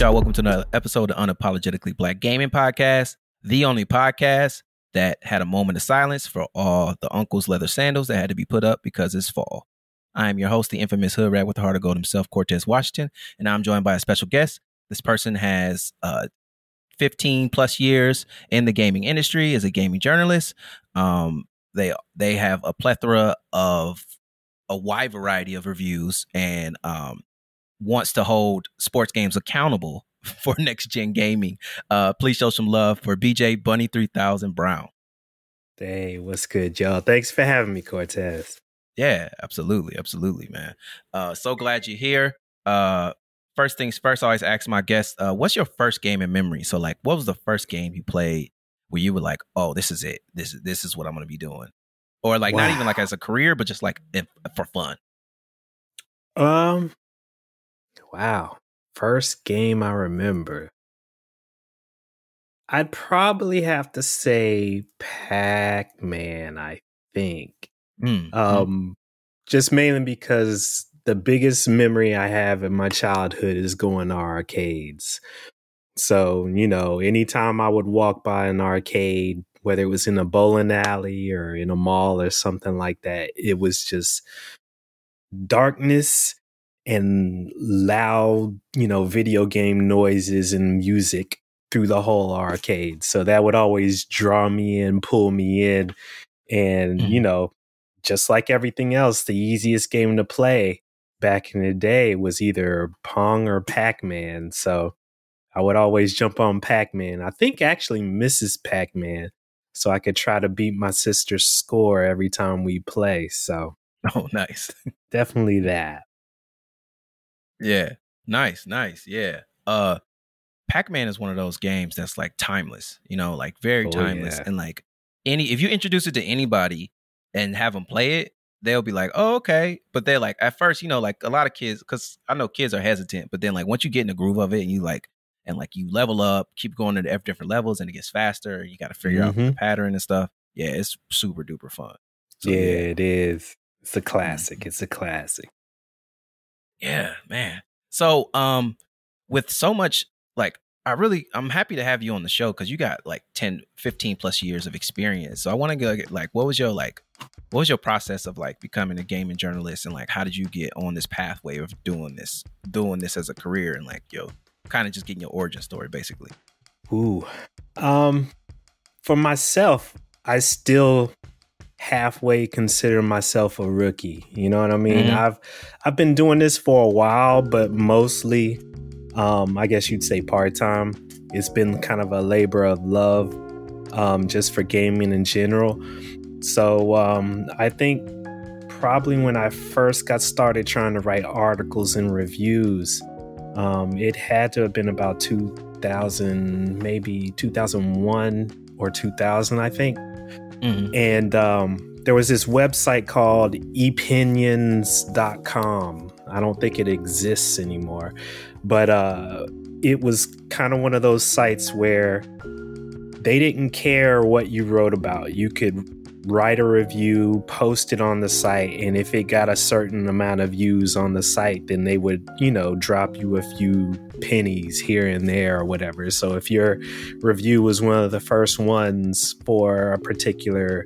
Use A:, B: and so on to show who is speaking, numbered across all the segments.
A: y'all? Welcome to another episode of Unapologetically Black Gaming Podcast, the only podcast that had a moment of silence for all the uncle's leather sandals that had to be put up because it's fall. I am your host, the infamous hood rat with the heart of gold himself, Cortez Washington, and I'm joined by a special guest. This person has 15 plus years in the gaming industry as a gaming journalist. They have a plethora of a wide variety of reviews and wants to hold sports games accountable for next gen gaming. Please show some love for BJ Bunny 3000 Brown.
B: Hey, what's good, y'all? Thanks for having me, Cortez.
A: Yeah, absolutely, man. So glad you're here. First things first, I always ask my guests, what's your first game in memory? So, like, what was the first game you played where you were like, "Oh, this is it. This is what I'm going to be doing," or like not even like as a career, but just like for fun.
B: Wow. First game I remember. I'd probably have to say Pac-Man, I think. Just mainly because the biggest memory I have in my childhood is going to arcades. So, you know, anytime I would walk by an arcade, whether it was in a bowling alley or in a mall or something like that, it was just darkness and loud, you know, video game noises and music through the whole arcade. So that would always draw me in, pull me in. And, you know, just like everything else, the easiest game to play back in the day was either Pong or Pac-Man. So I would always jump on Pac-Man. I think actually Mrs. Pac-Man. So I could try to beat my sister's score every time we play. So.
A: Oh, nice.
B: Definitely that.
A: Yeah. Nice. Yeah. Pac-Man is one of those games that's like timeless, you know, like very timeless. Yeah. And like if you introduce it to anybody and have them play it, they'll be like, "Oh, okay." But they're like, at first, you know, like a lot of kids, because I know kids are hesitant, but then like once you get in the groove of it and you level up, keep going to different levels and it gets faster, you got to figure out the pattern and stuff. Yeah, it's super duper fun.
B: So, yeah, it is. It's a classic. It's a classic.
A: Yeah, man. So, with so much, like, I'm happy to have you on the show because you got like 10, 15 plus years of experience. So I want to get like, what was your process of like becoming a gaming journalist, and like, how did you get on this pathway of doing this as a career, and like, kind of just getting your origin story, basically.
B: Ooh, for myself, I still halfway consider myself a rookie. You know what I mean? I've been doing this for a while, but mostly, I guess you'd say part-time. It's been kind of a labor of love, just for gaming in general. So I think probably when I first got started trying to write articles and reviews, it had to have been about 2000, maybe 2001 or 2000, I think. And there was this website called epinions.com. I don't think it exists anymore, but it was kind of one of those sites where they didn't care what you wrote about. You could write a review, post it on the site, and if it got a certain amount of views on the site, then they would, you know, drop you a few pennies here and there or whatever. So if your review was one of the first ones for a particular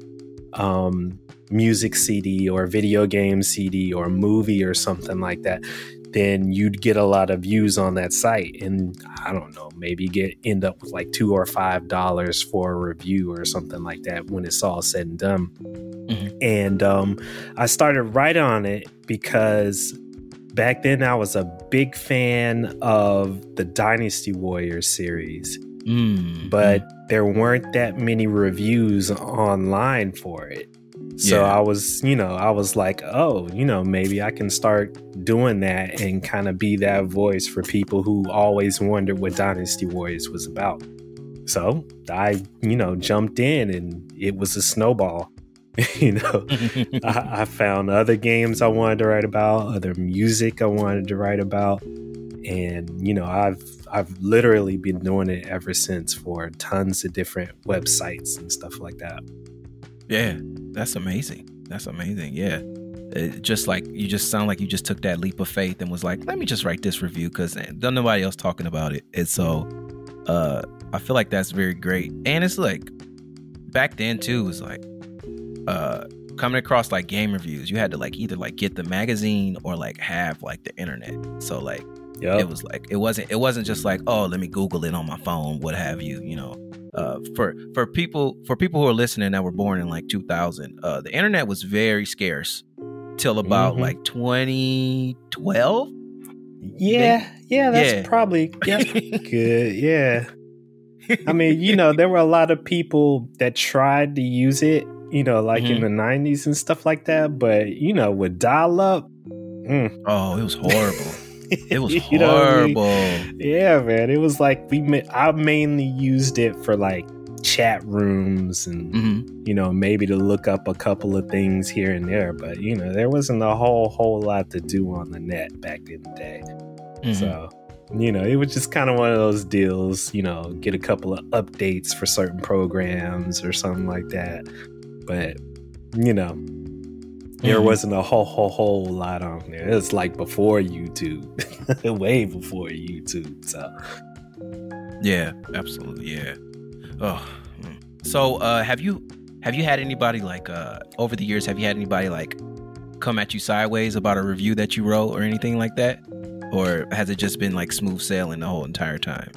B: music CD or video game CD or movie or something like that, then you'd get a lot of views on that site, and I don't know, maybe end up with like $2 or $5 for a review or something like that when it's all said and done. And I started writing on it because back then I was a big fan of the Dynasty Warriors series, but there weren't that many reviews online for it. So I was like, oh, you know, maybe I can start doing that and kind of be that voice for people who always wondered what Dynasty Warriors was about. So I, jumped in, and it was a snowball. I found other games I wanted to write about, other music I wanted to write about. And, I've literally been doing it ever since for tons of different websites and stuff like that.
A: Yeah, that's amazing. Yeah. just like you just sound like you just took that leap of faith and was like, let me just write this review because there's nobody else talking about it. And so I feel like that's very great. And it's like back then too, it was like coming across like game reviews, you had to like either like get the magazine or like have like the internet. So like it was like it wasn't just like, oh, let me Google it on my phone, what have you, you know. For people who are listening that were born in like 2000, the internet was very scarce till about like 2012.
B: That's probably good. Yeah. I mean, you know, there were a lot of people that tried to use it, you know, like in the 90s and stuff like that. But, you know, with dial up.
A: Oh, it was horrible. It was horrible.
B: I mean? Yeah, man. It was like I mainly used it for like chat rooms and, you know, maybe to look up a couple of things here and there. But, you know, there wasn't a whole lot to do on the net back in the day. So, you know, it was just kind of one of those deals, you know, get a couple of updates for certain programs or something like that. But, you know, there wasn't a whole lot on there. It was like before YouTube, way before YouTube. So,
A: yeah, absolutely, yeah. Oh, so have you had anybody like over the years? Have you had anybody like come at you sideways about a review that you wrote or anything like that, or has it just been like smooth sailing the whole entire time?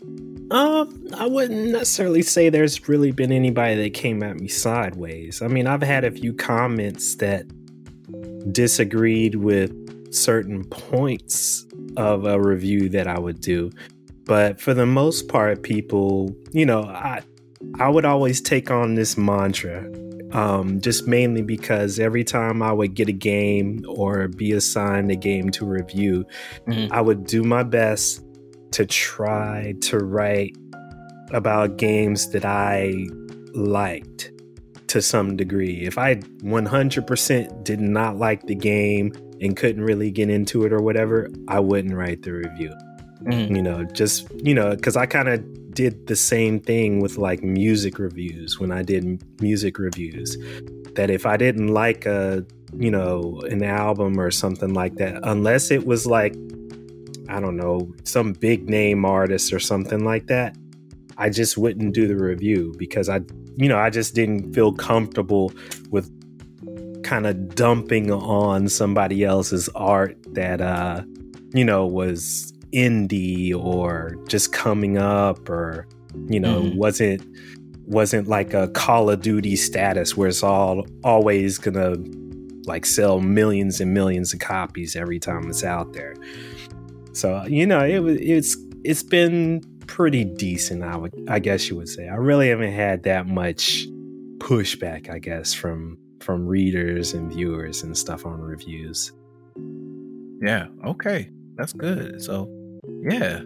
B: I wouldn't necessarily say there's really been anybody that came at me sideways. I mean, I've had a few comments that disagreed with certain points of a review that I would do. But for the most part, people, you know, I would always take on this mantra, just mainly because every time I would get a game or be assigned a game to review, I would do my best to try to write about games that I liked to some degree. If I 100% did not like the game and couldn't really get into it or whatever, I wouldn't write the review. You know, just, you know, because I kind of did the same thing with like music reviews when I did music reviews, that if I didn't like you know, an album or something like that, unless it was like, I don't know, some big name artist or something like that, I just wouldn't do the review because I just didn't feel comfortable with kind of dumping on somebody else's art that, you know, was indie or just coming up or, you know, wasn't like a Call of Duty status where it's always gonna like sell millions and millions of copies every time it's out there. So, you know, it's been pretty decent, I guess you would say. I really haven't had that much pushback, I guess, from readers and viewers and stuff on reviews.
A: Yeah, okay. That's good. So, yeah.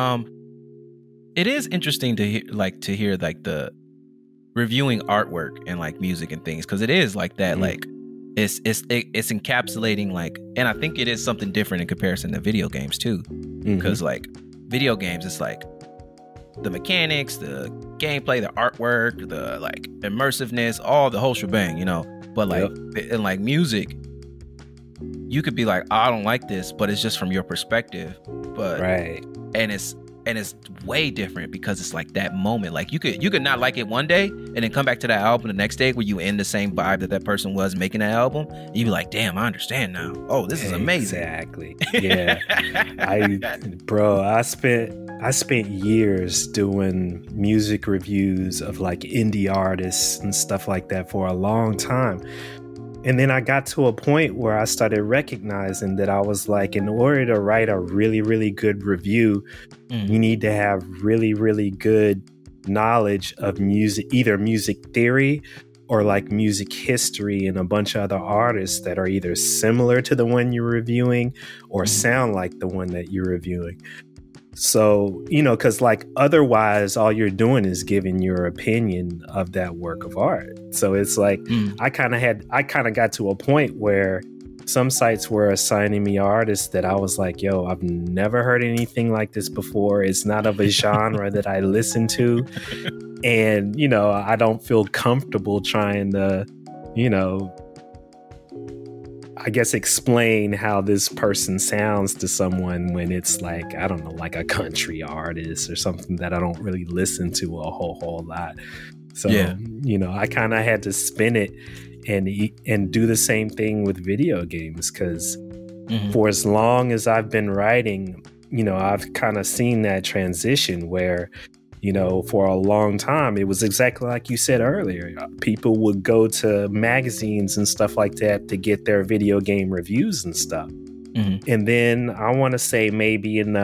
A: It is interesting to hear like the reviewing artwork and like music and things, because it is like that, like it's encapsulating like, and I think it is something different in comparison to video games too, because like video games, it's like the mechanics, the gameplay, the artwork, the like immersiveness, all the whole shebang, you know. But like in like music, you could be like, oh, I don't like this, but it's just from your perspective. But and it's way different because it's like that moment. Like you could not like it one day and then come back to that album the next day where you in the same vibe that person was making that album. And you be like, damn, I understand now. Oh, this is amazing.
B: Exactly. Yeah. I spent years doing music reviews of like indie artists and stuff like that for a long time. And then I got to a point where I started recognizing that I was like, in order to write a really, really good review, you need to have really, really good knowledge of music, either music theory or like music history and a bunch of other artists that are either similar to the one you're reviewing or sound like the one that you're reviewing. So, you know, because like otherwise all you're doing is giving your opinion of that work of art. So it's like I kind of got to a point where some sites were assigning me artists that I was like, yo, I've never heard anything like this before. It's not of a genre that I listen to. And, you know, I don't feel comfortable trying to, you know, I guess, explain how this person sounds to someone when it's like, I don't know, like a country artist or something that I don't really listen to a whole lot. So, I kind of had to spin it and do the same thing with video games, because for as long as I've been writing, I've kind of seen that transition where, for a long time, it was exactly like you said earlier. People would go to magazines and stuff like that to get their video game reviews and stuff. And then I want to say maybe in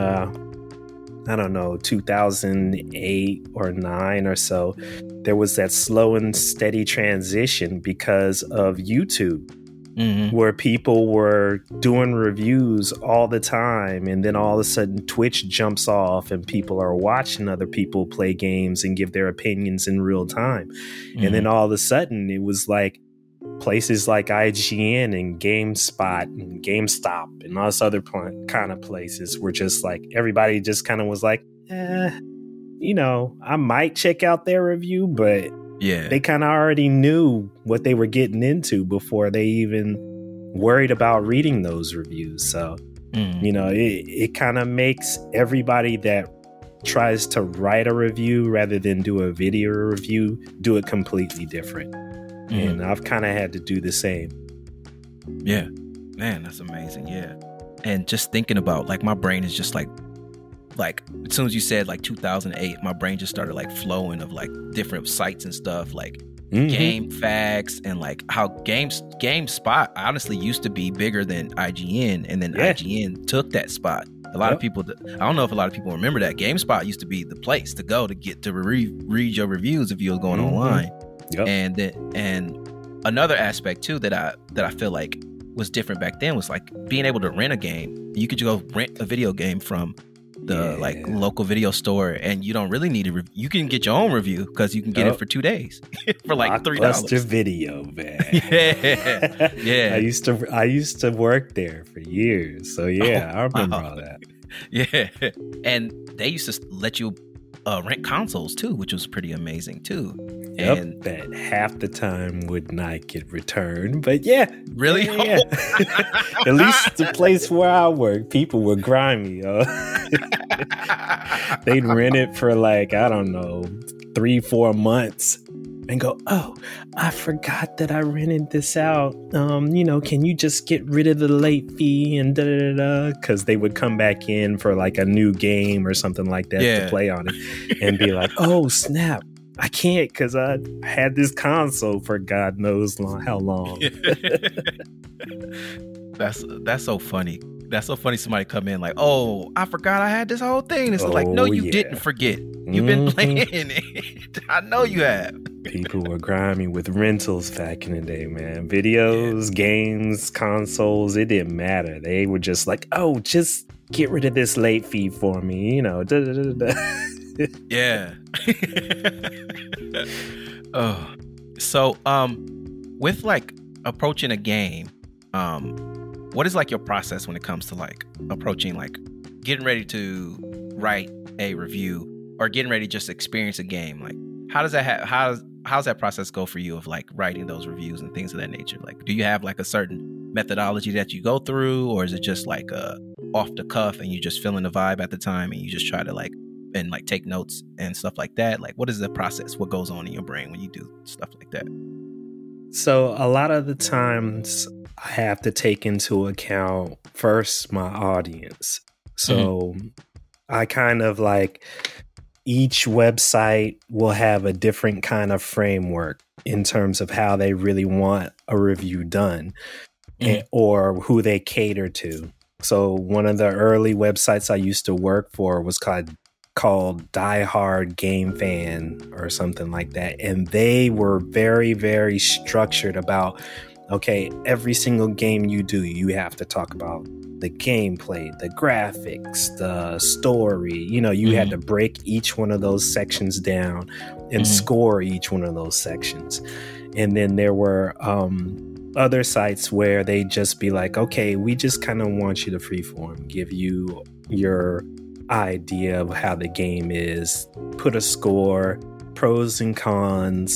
B: 2008 or 9 or so, there was that slow and steady transition because of YouTube. Where people were doing reviews all the time, and then all of a sudden Twitch jumps off and people are watching other people play games and give their opinions in real time. And then all of a sudden it was like places like IGN and GameSpot and GameStop and all this other kind of places were just like, everybody just kind of was like, I might check out their review, but they kind of already knew what they were getting into before they even worried about reading those reviews. So, it kind of makes everybody that tries to write a review rather than do a video review do it completely different. And I've kind of had to do the same.
A: Yeah. Man, that's amazing. Yeah. And just thinking about, like, my brain is just like as soon as you said like 2008, my brain just started like flowing of like different sites and stuff, like Game Facts, and like how GameSpot honestly used to be bigger than IGN, and then IGN took that spot. A lot of people, I don't know if a lot of people remember that GameSpot used to be the place to go to get to read your reviews if you were going online. And another aspect too that I feel like was different back then was like being able to rent a game. You could go rent a video game from the like local video store, and you don't really need a review. You can get your own review because you can get it for 2 days for like $3.
B: Blockbuster Video, man.
A: Yeah.
B: I used to work there for years, so I remember all that.
A: Yeah, and they used to let you rent consoles too, which was pretty amazing too. And
B: that half the time would not get returned, but
A: really,
B: at least the place where I work, people were grimy. They'd rent it for like, I don't know, 3-4 months and go, oh, I forgot that I rented this out. Can you just get rid of the late fee and because they would come back in for like a new game or something like that to play on it and be like, oh snap, I can't because I had this console for God knows how long.
A: That's so funny. That's so funny. Somebody come in like, oh, I forgot I had this whole thing. It's like, no, you didn't forget. You've been playing it. I know you have.
B: People were grimy with rentals back in the day, man. Videos, games, consoles, it didn't matter. They were just like, oh, just get rid of this late fee for me,
A: Yeah. Oh. So, with like approaching a game, what is like your process when it comes to like approaching, like getting ready to write a review or getting ready to just experience a game? Like, how does that how's that process go for you of like writing those reviews and things of that nature? Like, do you have like a certain methodology that you go through, or is it just like off the cuff and you just feeling the vibe at the time and you just try to like take notes and stuff like that? Like, what is the process? What goes on in your brain when you do stuff like that?
B: So a lot of the times I have to take into account first my audience. So I kind of like, each website will have a different kind of framework in terms of how they really want a review done or who they cater to. So one of the early websites I used to work for was called Die Hard Game Fan or something like that. And they were very, very structured about, okay, every single game you do, you have to talk about the gameplay, the graphics, the story. You had to break each one of those sections down and score each one of those sections. And then there were other sites where they just be like, okay, we just kind of want you to freeform, give you your idea of how the game is, put a score, pros and cons,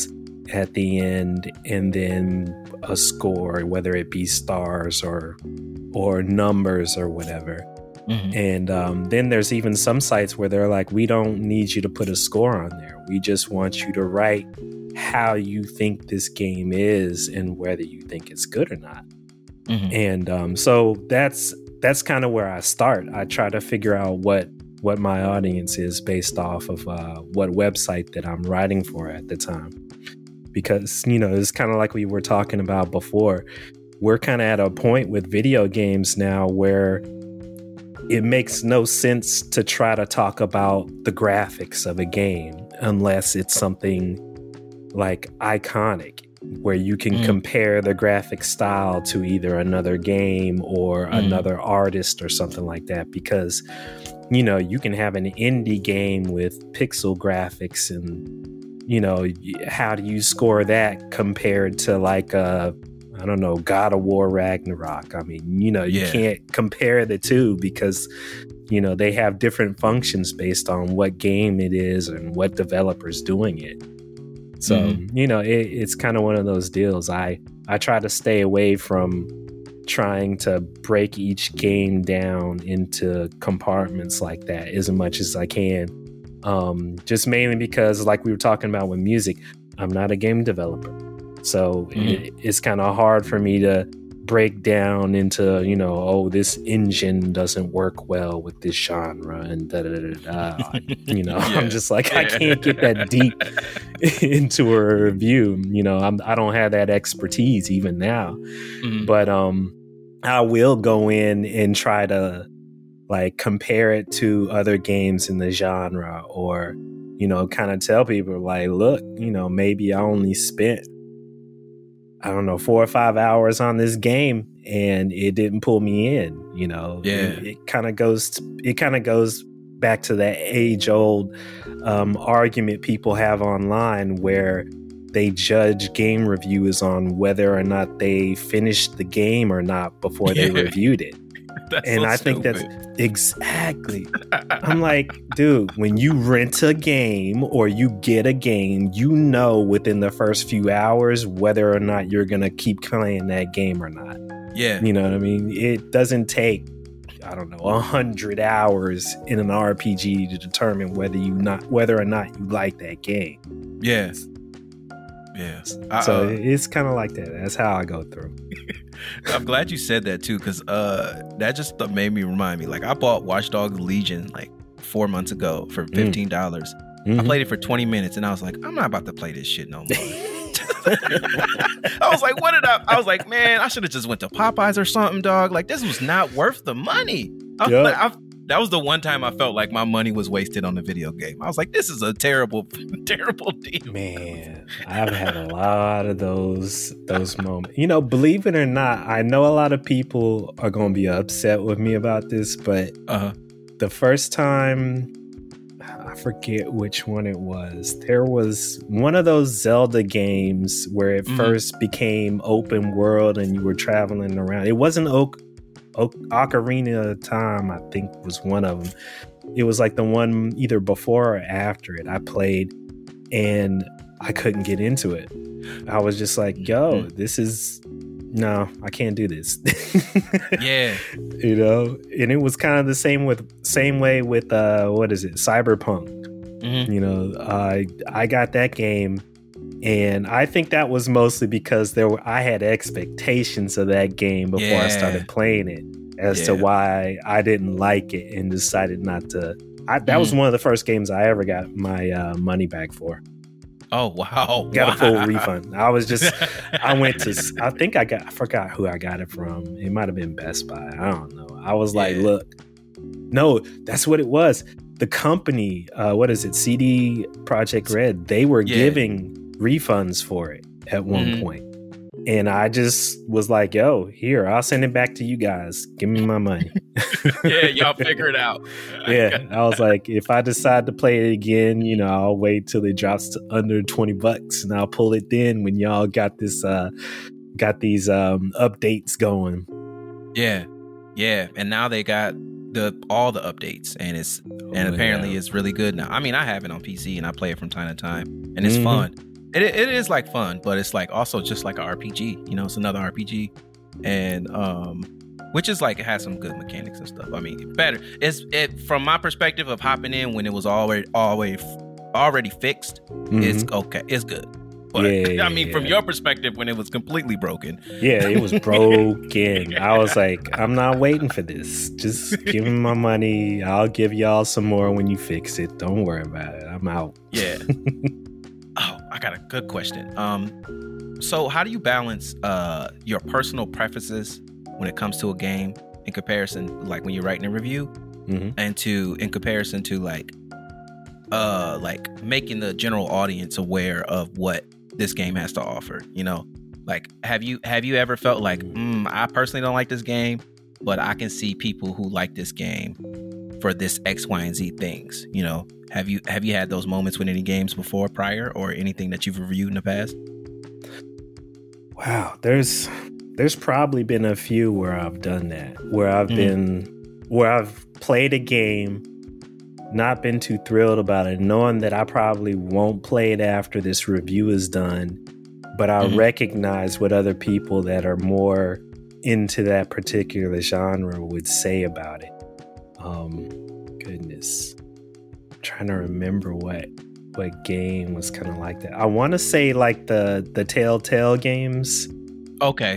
B: at the end, and then a score, whether it be stars or numbers or whatever. And then there's even some sites where they're like, we don't need you to put a score on there. We just want you to write how you think this game is and whether you think it's good or not. And so that's kind of where I start. I try to figure out what my audience is based off of what website that I'm writing for at the time. Because, it's kind of like we were talking about before. We're kind of at a point with video games now where it makes no sense to try to talk about the graphics of a game unless it's something like iconic, where you can compare the graphic style to either another game or another artist or something like that. Because, you can have an indie game with pixel graphics and, how do you score that compared to like I don't know, God of War Ragnarok? I mean, you can't compare the two because, they have different functions based on what game it is and what developer's doing it. So, it's kind of one of those deals. I try to stay away from trying to break each game down into compartments like that as much as I can. Just mainly because, like we were talking about with music, I'm not a game developer. So it's kind of hard for me to break down into, this engine doesn't work well with this genre and I'm just like, I can't get that deep into a review. I don't have that expertise even now, but I will go in and try to like compare it to other games in the genre, or, kind of tell people like, look, maybe I only spent, I don't know, 4 or 5 hours on this game and it didn't pull me in, It kind of goes back to that age old argument people have online where they judge game reviewers on whether or not they finished the game or not before they reviewed it. And I think that's exactly. I'm like, dude, when you rent a game or you get a game, within the first few hours whether or not you're going to keep playing that game or not. Yeah. You know what I mean? It doesn't take, I don't know, 100 hours in an RPG to determine whether or not you like that game.
A: Yes.
B: So it's kind of like that. That's how I go through.
A: I'm glad you said that too, because that just made me remind me. Like, I bought Watch Dogs Legion like 4 months ago for $15. I played it for 20 minutes and I was like, I'm not about to play this shit no more. I was like, I was like, man, I should have just went to Popeyes or something, dog. Like, this was not worth the money. That was the one time I felt like my money was wasted on the video game. I was like, this is a terrible, terrible deal.
B: Man, I've had a lot of those moments. Believe it or not, I know a lot of people are going to be upset with me about this, but the first time, I forget which one it was. There was one of those Zelda games where it first became open world and you were traveling around. It wasn't Ocarina of Time, I think, was one of them. It was like the one either before or after it I played, and I couldn't get into it. I was just like, yo, no, I can't do this.
A: Yeah.
B: And it was kind of the same way with what is it, Cyberpunk. I got that game, and I think that was mostly because I had expectations of that game before I started playing it as to why I didn't like it and decided not to. That was one of the first games I ever got my money back for.
A: Oh, wow.
B: Got a full refund. I forgot who I got it from. It might have been Best Buy. I don't know. I was like, look, no, that's what it was. The company, what is it? CD Projekt Red, they were giving refunds for it at one point. And I just was like, yo, here, I'll send it back to you guys. Give me my money.
A: Yeah, y'all figure it out.
B: Yeah, I was like, if I decide to play it again, I'll wait till it drops to under $20 and I'll pull it then when y'all got these updates going.
A: Yeah. And now they got all the updates, and apparently it's really good now. I mean, I have it on PC and I play it from time to time, and it's fun. it is like fun, but it's like also just like an RPG. You know, it's another RPG, and which is like it has some good mechanics and stuff. I mean, better. It from my perspective of hopping in when it was already fixed. It's okay. It's good. But I mean, from your perspective, when it was completely broken.
B: Yeah, it was broken. I was like, I'm not waiting for this. Just give me my money. I'll give y'all some more when you fix it. Don't worry about it. I'm out.
A: Yeah. Oh, I got a good question. So how do you balance your personal preferences when it comes to a game in comparison, like when you're writing a review, and in comparison to like making the general audience aware of what this game has to offer? You know, like have you ever felt like I personally don't like this game, but I can see people who like this game for this X, Y, and Z things? You know, have you had those moments with any games before, prior, or anything that you've reviewed in the past?
B: Wow, there's probably been a few where I've done that, where I've played a game, not been too thrilled about it, knowing that I probably won't play it after this review is done, but I recognize what other people that are more into that particular genre would say about it. Goodness, I'm trying to remember what game was kind of like that. I want to say like the Telltale games.
A: Okay.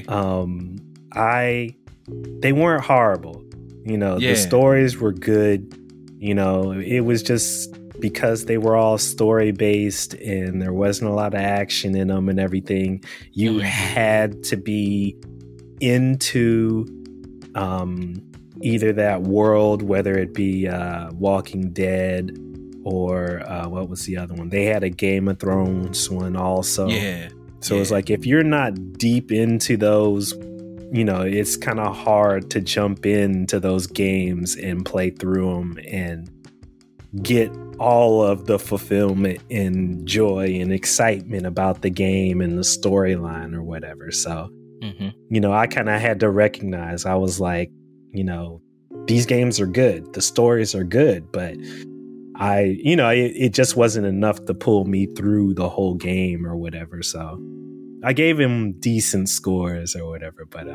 B: They weren't horrible. You know, the stories were good. You know, it was just because they were all story based and there wasn't a lot of action in them and everything. You had to be into either that world, whether it be Walking Dead or what was the other one? They had a Game of Thrones one also. Yeah. So it's like if you're not deep into those, you know, it's kind of hard to jump into those games and play through them and get all of the fulfillment and joy and excitement about the game and the storyline or whatever. So, you know, I kind of had to recognize, I was like, you know, these games are good. The stories are good, but it just wasn't enough to pull me through the whole game or whatever. So I gave him decent scores or whatever, but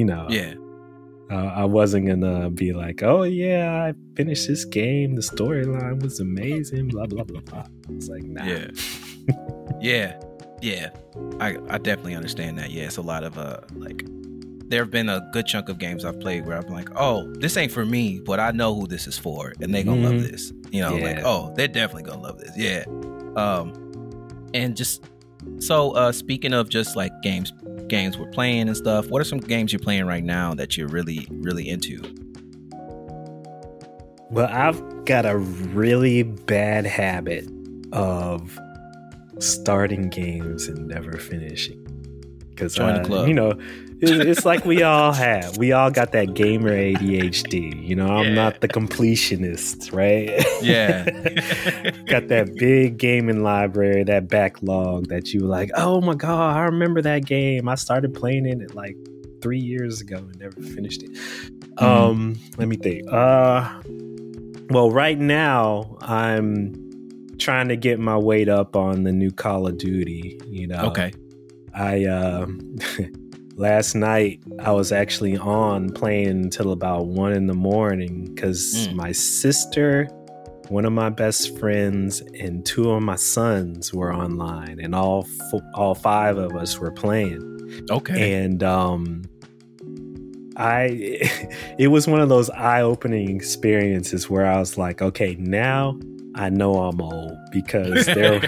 B: I wasn't gonna be like, oh yeah, I finished this game, the storyline was amazing, blah blah blah blah. It's like, nah.
A: Yeah. I definitely understand that. Yeah, it's a lot of like, there have been a good chunk of games I've played where I'm like, oh, this ain't for me, but I know who this is for, and they gonna love this. You know, like, oh, they're definitely gonna love this. Yeah. And just so speaking of just like games we're playing and stuff, what are some games you're playing right now that you're really, really into?
B: Well, I've got a really bad habit of starting games and never finishing. Because
A: join the club.
B: You know, it's like we all got that gamer ADHD. You know, I'm not the completionist, right?
A: Yeah.
B: Got that big gaming library, that backlog that you were like, oh my God, I remember that game. I started playing it like 3 years ago and never finished it. Let me think. Well, right now I'm trying to get my weight up on the new Call of Duty, you know. Okay. Last night I was actually on playing until about 1 a.m. because my sister, one of my best friends, and 2 of my sons were online, and all 5 of us were playing. Okay. And it was one of those eye-opening experiences where I was like, okay, now I know I'm old, because there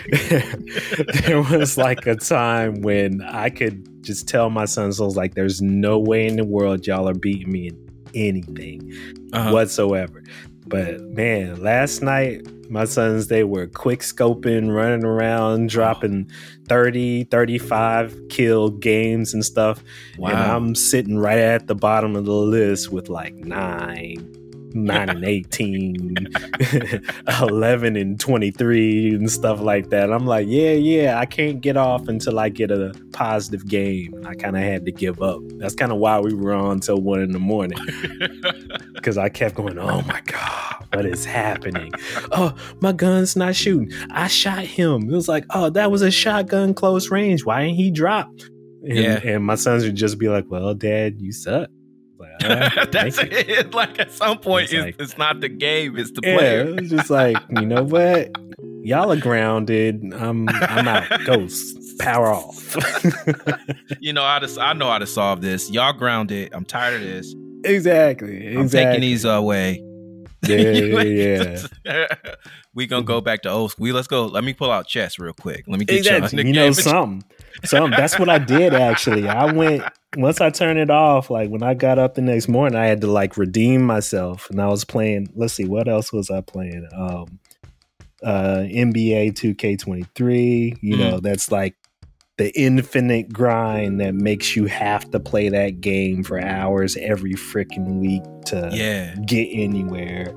B: was like a time when I could just tell my sons, I was like, there's no way in the world y'all are beating me in anything whatsoever. But man, last night, my sons, they were quick scoping, running around, dropping 30, 35 kill games and stuff. Wow. And I'm sitting right at the bottom of the list with like 9 and 18, 11 and 23 and stuff like that. I'm like, I can't get off until I get a positive game. And I kind of had to give up. That's kind of why we were on till 1 a.m. because I kept going, oh my God, what is happening? Oh, my gun's not shooting. I shot him. It was like, oh, that was a shotgun close range. Why didn't he drop? And my sons would just be like, well, Dad, you suck. Like,
A: that's it. Like at some point, it's not the game, it's the player.
B: It was just like, you know what? Y'all are grounded. I'm out. Ghost, power off.
A: You know, I know how to solve this. Y'all grounded. I'm tired of this.
B: Exactly.
A: I'm taking these away.
B: Yeah.
A: We gonna go back to old school. Let's go. Let me pull out chess real quick. Let me get
B: you in the game. Something. That's what I did actually. I went once I turned it off. Like when I got up the next morning, I had to like redeem myself, and I was playing. Let's see, what else was I playing? NBA 2K23. You know, that's like the infinite grind that makes you have to play that game for hours every freaking week to get anywhere.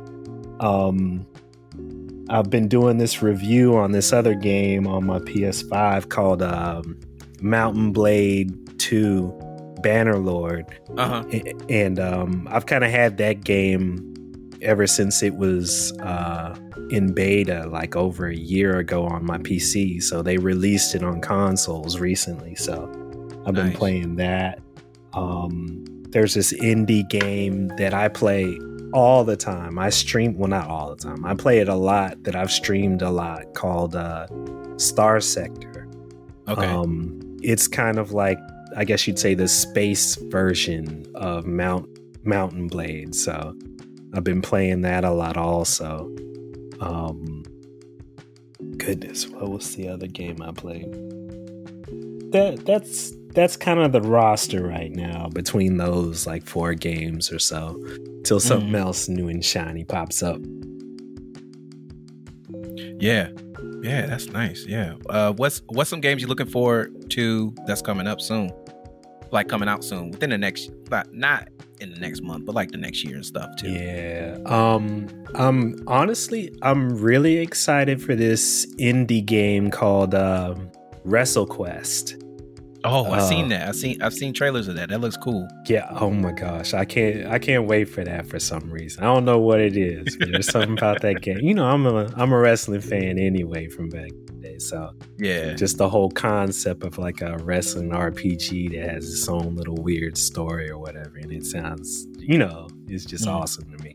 B: I've been doing this review on this other game on my PS5 called Mountain Blade 2 Bannerlord. And I've kind of had that game ever since it was in beta like over a year ago on my PC. So they released it on consoles recently. So I've been playing that. There's this indie game that I play all the time. I stream, well, not all the time. I play it a lot, that I've streamed a lot, called Star Sector.
A: Okay.
B: It's kind of like, I guess you'd say, the space version of Mountain Blade. So I've been playing that a lot also. Goodness, what was the other game I played? That's kind of the roster right now between those like 4 games or so till something else new and shiny pops up. Yeah, that's nice. Yeah. What's some games you're looking forward to that's coming up soon? Like coming out soon within the next, not in the next month, but like the next year and stuff too. Yeah. Honestly, I'm really excited for this indie game called WrestleQuest. Oh, I've seen that. I've seen trailers of that. That looks cool. Yeah. Oh my gosh, I can't wait for that for some reason. I don't know what it is, but there's something about that game. You know, I'm a wrestling fan anyway from back in the day. So yeah, just the whole concept of like a wrestling RPG that has its own little weird story or whatever, and it sounds, you know, it's just awesome to me.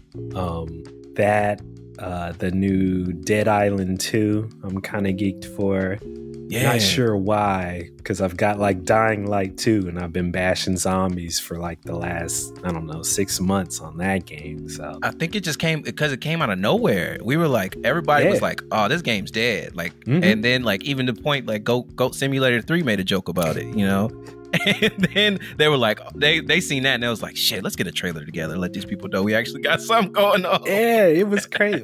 B: The new Dead Island 2, I'm kind of geeked for. Yeah. Not sure why, because I've got like Dying Light 2 and I've been bashing zombies for like the last, 6 months on that game. So I think it just came because it came out of nowhere. We were like, everybody was like, oh, this game's dead. Like, and then like even the point like Goat Simulator 3 made a joke about it, you know? And then they were like, they seen that and they was like, shit, let's get a trailer together. Let these people know we actually got something going on. Yeah, it was crazy.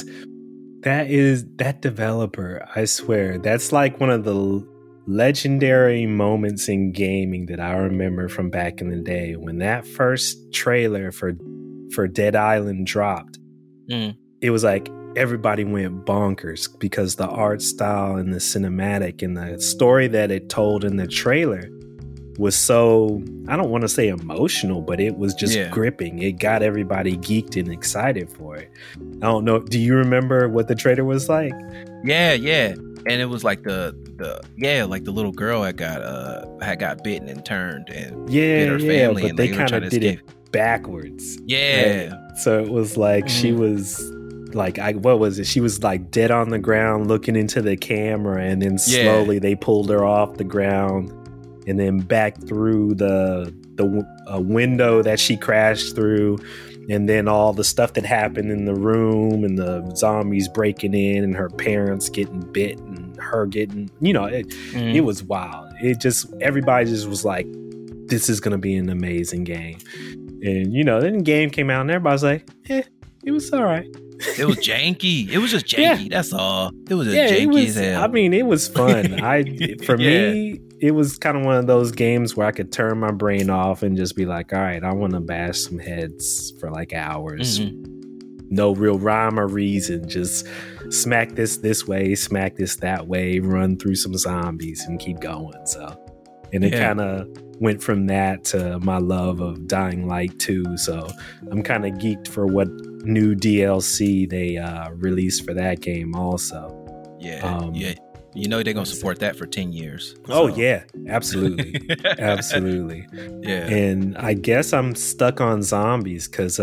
B: That developer, I swear, that's like one of the legendary moments in gaming that I remember from back in the day when that first trailer for Dead Island dropped. It was like everybody went bonkers because the art style and the cinematic and the story that it told in the trailer was so, I don't want to say emotional, but it was just gripping. It got everybody geeked and excited for it. I don't know. Do you remember what the trailer was like? Yeah. And it was like the little girl had got bitten and turned and hit her family. But they kind of did it backwards. Yeah. Right? So it was like she was like, what was it? She was like dead on the ground looking into the camera, and then slowly they pulled her off the ground and then back through the window that she crashed through, and then all the stuff that happened in the room and the zombies breaking in and her parents getting bit and her getting, you know, it was wild. It just, everybody just was like, this is going to be an amazing game. And, you know, then the game came out and everybody's like, it was all right. It was janky. It was just janky. That's all. It was just janky as hell. I mean, it was fun. For me, it was kind of one of those games where I could turn my brain off and just be like, all right, I want to bash some heads for like hours. No real rhyme or reason. Just smack this way, smack this that way, run through some zombies and keep going. So And it kind of went from that to my love of Dying Light 2. So I'm kind of geeked for what new DLC they released for that game also.
A: Yeah. You know they're going to support that for 10 years. So.
B: Oh, yeah. Absolutely. Absolutely.
A: Yeah.
B: And I guess I'm stuck on zombies because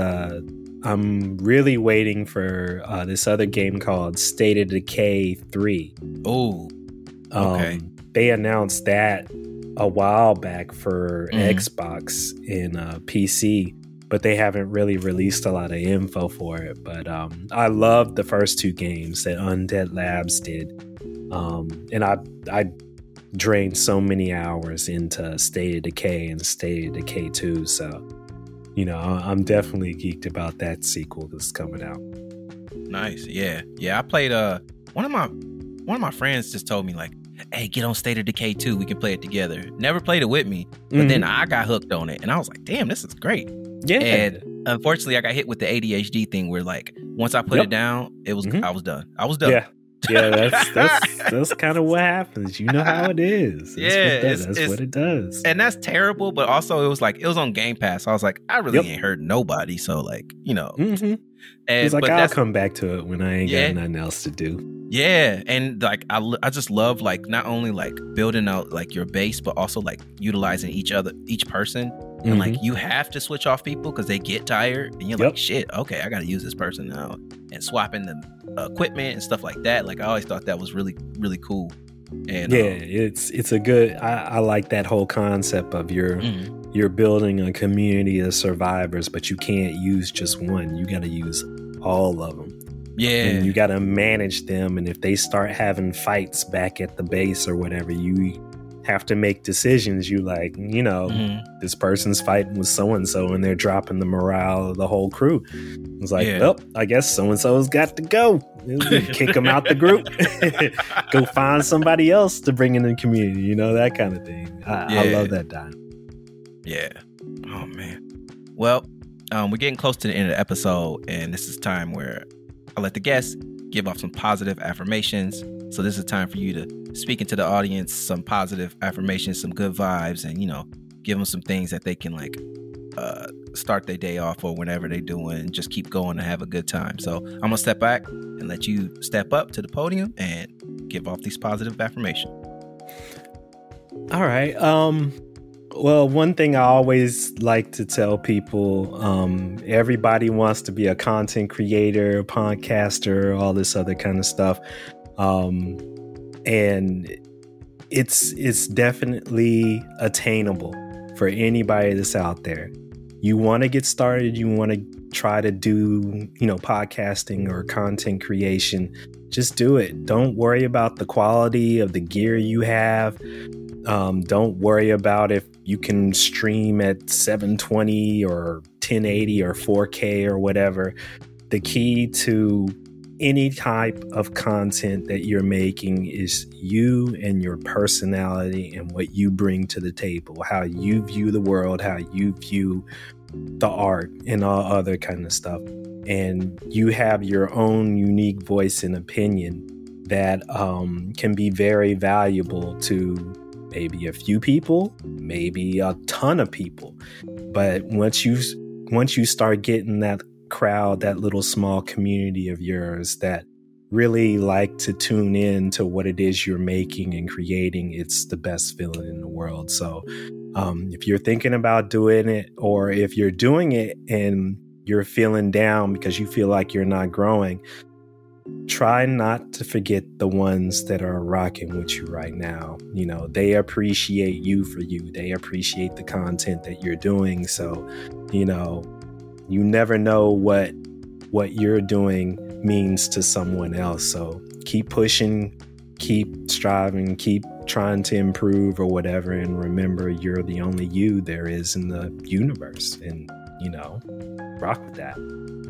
B: I'm really waiting for this other game called State of Decay 3.
A: Oh, okay.
B: They announced that a while back for Xbox and PC, but they haven't really released a lot of info for it. But I loved the first two games that Undead Labs did. And I drained so many hours into State of Decay and State of Decay 2. So, you know, I'm definitely geeked about that sequel that's coming out.
A: Nice. Yeah. I played one of my friends just told me like, hey, get on State of Decay 2. We can play it together. Never played it with me, but then I got hooked on it and I was like, damn, this is great.
B: Yeah.
A: And unfortunately, I got hit with the ADHD thing where like once I put it down, I was done.
B: Yeah. Yeah, that's kind of what happens. You know how it is. That's what it does.
A: And that's terrible, but also it was on Game Pass. So I was like, I really ain't hurt nobody. So like, you know.
B: And it's like, I'll come back to it when I ain't got nothing else to do.
A: Yeah, and like I just love like not only like building out like your base, but also like utilizing each person. And like you have to switch off people because they get tired, and you're like, shit, okay, I got to use this person now, and swapping the equipment and stuff like that. Like I always thought that was really, really cool. And
B: it's a good. I like that whole concept of you're building a community of survivors, but you can't use just one. You got to use all of them.
A: Yeah,
B: and you got to manage them. And if they start having fights back at the base or whatever, you have to make decisions. You like, you know, this person's fighting with so-and-so and they're dropping the morale of the whole crew. It's like, well, I guess so-and-so's got to go. Kick them out the group. Go find somebody else to bring in the community, you know, that kind of thing. I love that, Don.
A: Yeah. Oh, man. Well, we're getting close to the end of the episode, and this is time where I let the guests give off some positive affirmations. So this is time for you to speak into the audience, some positive affirmations, some good vibes, and, you know, give them some things that they can like start their day off or whenever they're doing, just keep going and have a good time. So I'm going to step back and let you step up to the podium and give off these positive affirmations.
B: All right. Well, one thing I always like to tell people, everybody wants to be a content creator, podcaster, all this other kind of stuff. And it's definitely attainable for anybody that's out there. You want to get started, you want to try to do, you know, podcasting or content creation, just do it. Don't worry about the quality of the gear you have. Don't worry about if you can stream at 720 or 1080 or 4K or whatever. The key to any type of content that you're making is you and your personality and what you bring to the table, how you view the world, how you view the art and all other kind of stuff. And you have your own unique voice and opinion that can be very valuable to maybe a few people, maybe a ton of people. But once you start getting that crowd, that little small community of yours that really like to tune in to what it is you're making and creating, it's the best feeling in the world. So if you're thinking about doing it, or if you're doing it and you're feeling down because you feel like you're not growing, try not to forget the ones that are rocking with you right now. You know, they appreciate you for you. They appreciate the content that you're doing. So, you know, you never know what you're doing means to someone else. So keep pushing, keep striving, keep trying to improve or whatever. And remember, you're the only you there is in the universe. And, you know, rock with that.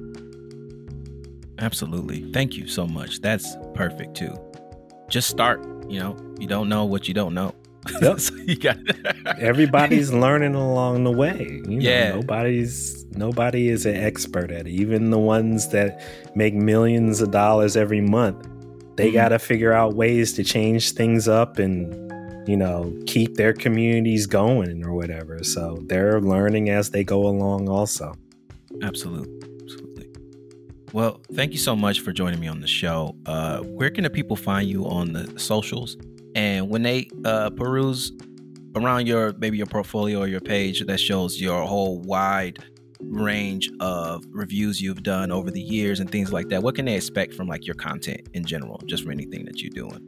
A: Absolutely. Thank you so much. That's perfect too. Just start, you know, you don't know what you don't know.
B: Yep.
A: So you got
B: everybody's learning along the way. You know, nobody is an expert at it. Even the ones that make millions of dollars every month, they got to figure out ways to change things up and, keep their communities going or whatever. So they're learning as they go along also.
A: Absolutely. Well, thank you so much for joining me on the show. Where can the people find you on the socials? And when they peruse around your portfolio or your page that shows your whole wide range of reviews you've done over the years and things like that, what can they expect from like your content in general, just for anything that you're doing?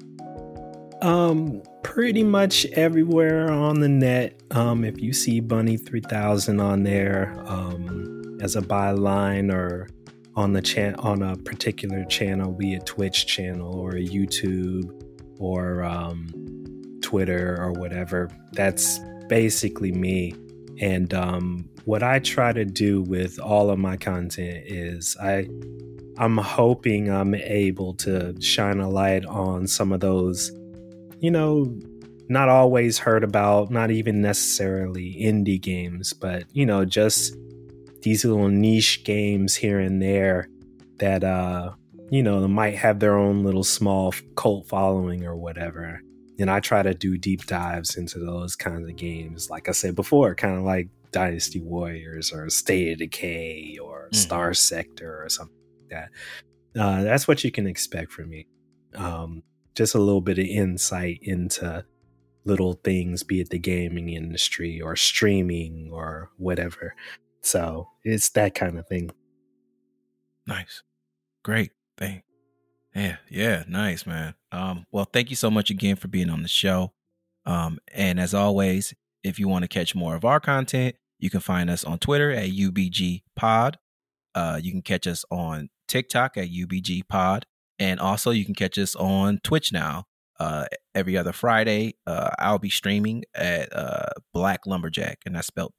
B: Pretty much everywhere on the net. If you see Bunny 3000 on there, as a byline, or on a particular channel, be it Twitch channel or a YouTube or Twitter or whatever, that's basically me. And what I try to do with all of my content is I'm hoping I'm able to shine a light on some of those, not always heard about, not even necessarily indie games, but, just these little niche games here and there that, might have their own little small cult following or whatever. And I try to do deep dives into those kinds of games. Like I said before, kind of like Dynasty Warriors or State of Decay or Star Sector or something like that. That's what you can expect from me. Just a little bit of insight into little things, be it the gaming industry or streaming or whatever. So it's that kind of thing.
A: Nice. Great thing. Yeah. Nice, man. Well, thank you so much again for being on the show. And as always, if you want to catch more of our content, you can find us on Twitter at UBG Pod. You can catch us on TikTok at UBG Pod. And also you can catch us on Twitch now. Every other Friday, I'll be streaming at Black Lumberjack, and that's spelled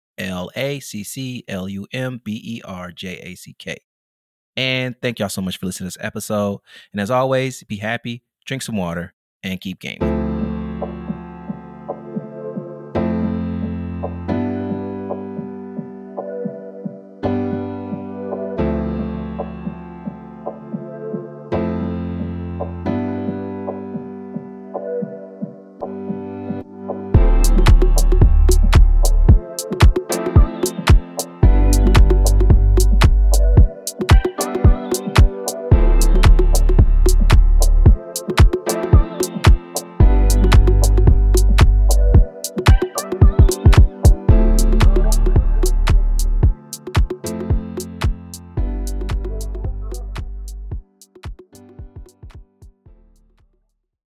A: BlackLumberjack. And thank y'all so much for listening to this episode. And as always, be happy, drink some water, and keep gaming.